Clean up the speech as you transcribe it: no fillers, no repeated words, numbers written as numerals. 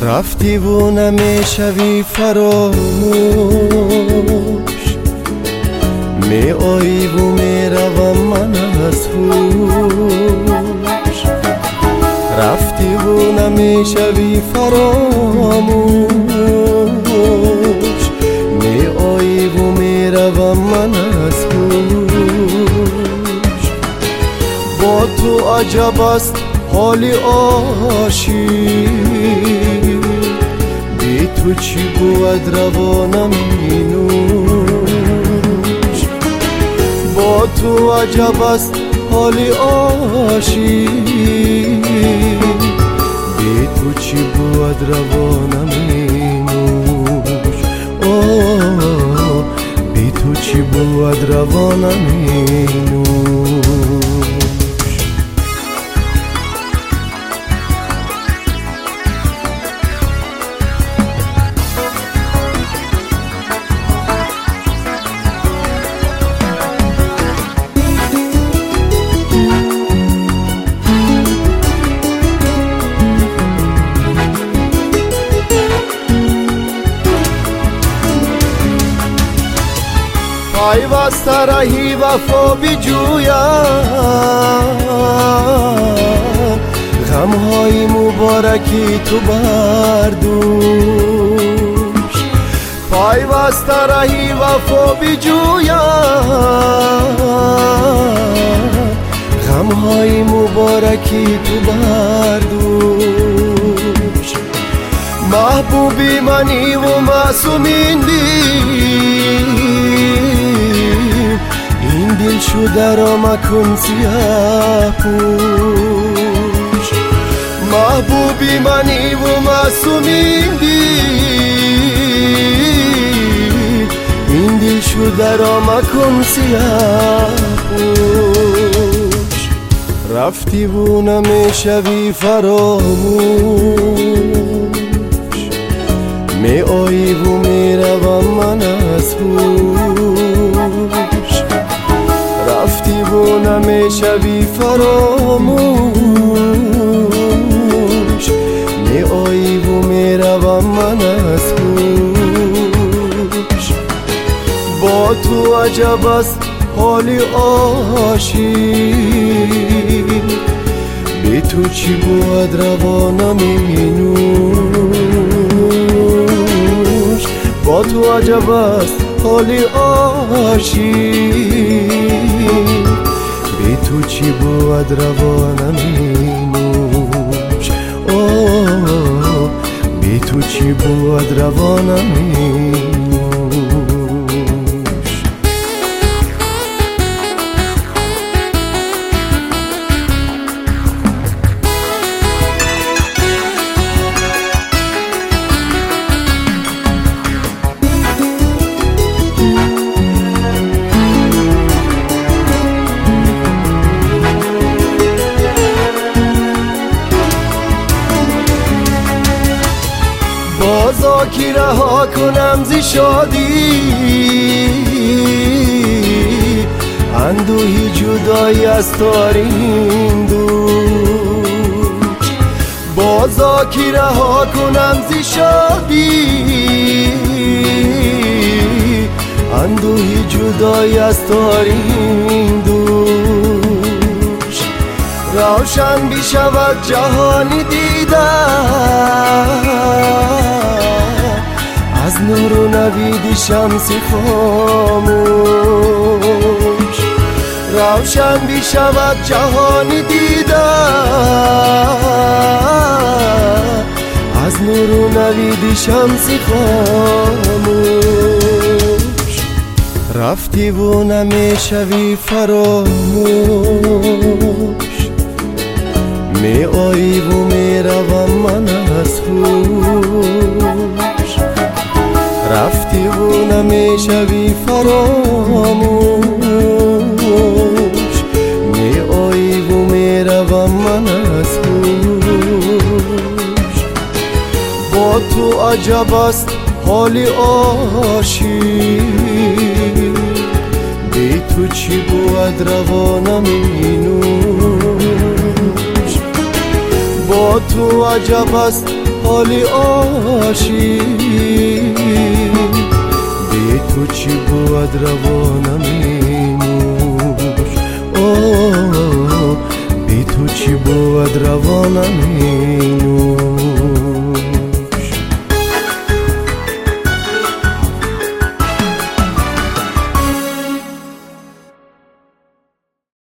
رفتی و نمیشوی فراموش، می آیی و می روم من از هوش. رفتی و نمیشوی فراموش، می آیی و می روم من از هوش. با تو عجب است حالی عاشق، بی تو چی بود روانم اینوش. با تو عجب است حالی عاشق، بی تو چی بود روانم اینوش. بی تو چی بود روانم اینوش. پیوست رهی وفا بجویم، غمهای مبارکی تو بردوش. پیوست رهی وفا بجویم، غمهای مبارکی تو بردوش. محبوبی منی و معصومین این دل شده را مکن سیاه پوش. محبوبی منی و معصومین این دل شده را مکن سیاه پوش. رفتی و نمیشوی فراموش، می آیی و می روم من از هوش. رفتی و نمیشوی فراموش، می آیی و می روم من از هوش. با تو عجب است حالی عاشق، بی تو چی بود روانم اینوش. با تو عجب است حالی عاشق، بی تو چی بود روانم اینوش. بی تو چی بود روانم اینوش. بازا کی رها کنم زی شادی، اندوهی جدایی از تارین دوش. بازا کی رها کنم زی شادی، اندوهی جدایی از تارین دوش. روشن بی شود جهانی دیدن، از نور و نوید شمسی خاموش. روشن بی شود جهانی دیدن، از نور و نوید شمسی خاموش. رفتی و نمیشوی فراموش، می آیی و می روم من از هوش. رفتی و نمیشوی فراموش، می آیی و می روم من از هوش. با تو عجب است حالی عاشق، بی تو چی بود روانم اینوش. با تو عجب است حالی عاشق بی تو چی بود روانم بی تو چی بود روانم